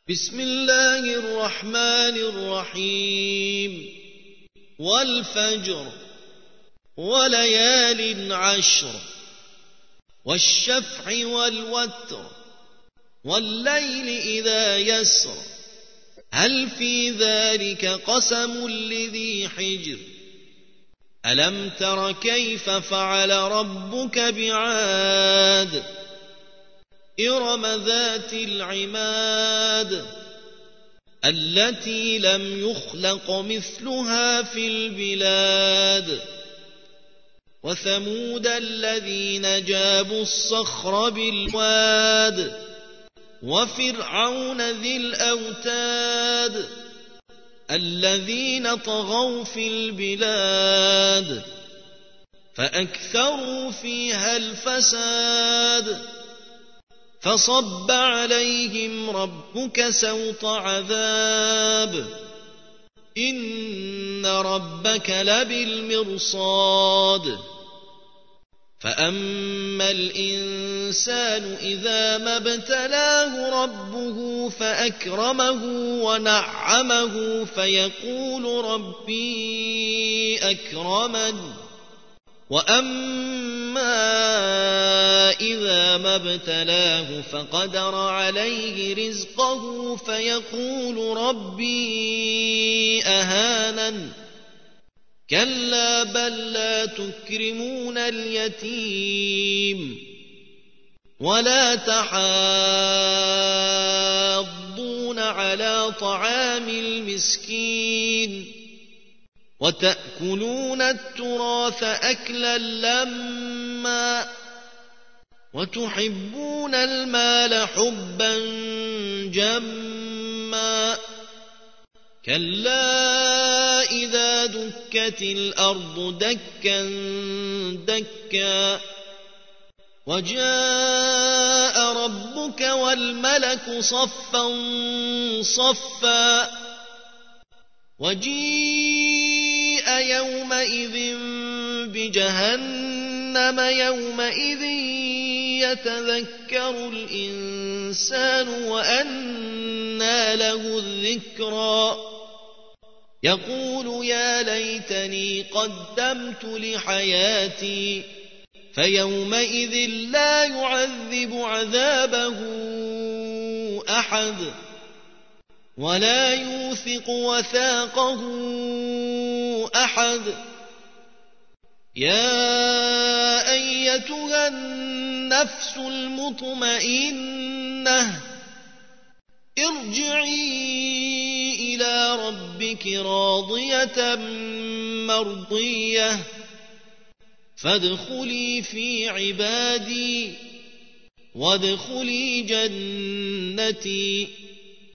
بسم الله الرحمن الرحيم والفجر وليال عشر والشفع والوتر والليل إذا يسر هل في ذلك قسم لذي حجر ألم تر كيف فعل ربك بعاد إرم ذات العماد التي لم يخلق مثلها في البلاد وثمود الذين جابوا الصخر بالواد وفرعون ذي الأوتاد الذين طغوا في البلاد فأكثروا فيها الفساد فصب عليهم ربك سوط عذاب إن ربك لبالمرصاد فأما الإنسان إذا ما ابتلاه ربه فأكرمه ونعمه فيقول ربي أكرمن وأما إذا ما ابتلاه فقدر عليه رزقه فيقول ربي أهانن كلا بل لا تكرمون اليتيم ولا تحاضون على طعام المسكين وتأكلون التراث أكلا لما وتحبون المال حبا جما كلا إذا دكت الأرض دكا دكا وجاء ربك والملك صفا صفا وجيء يومئذ بجهنم يومئذ يتذكر الإنسان وأنى له الذكرى يقول يا ليتني قدمت لحياتي فيومئذ لا يعذب عذابه أحد ولا يوثق وثاقه أحد يا أيتها النفس المطمئنة ارجعي إلى ربك راضية مرضية فادخلي في عبادي وادخلي جنتي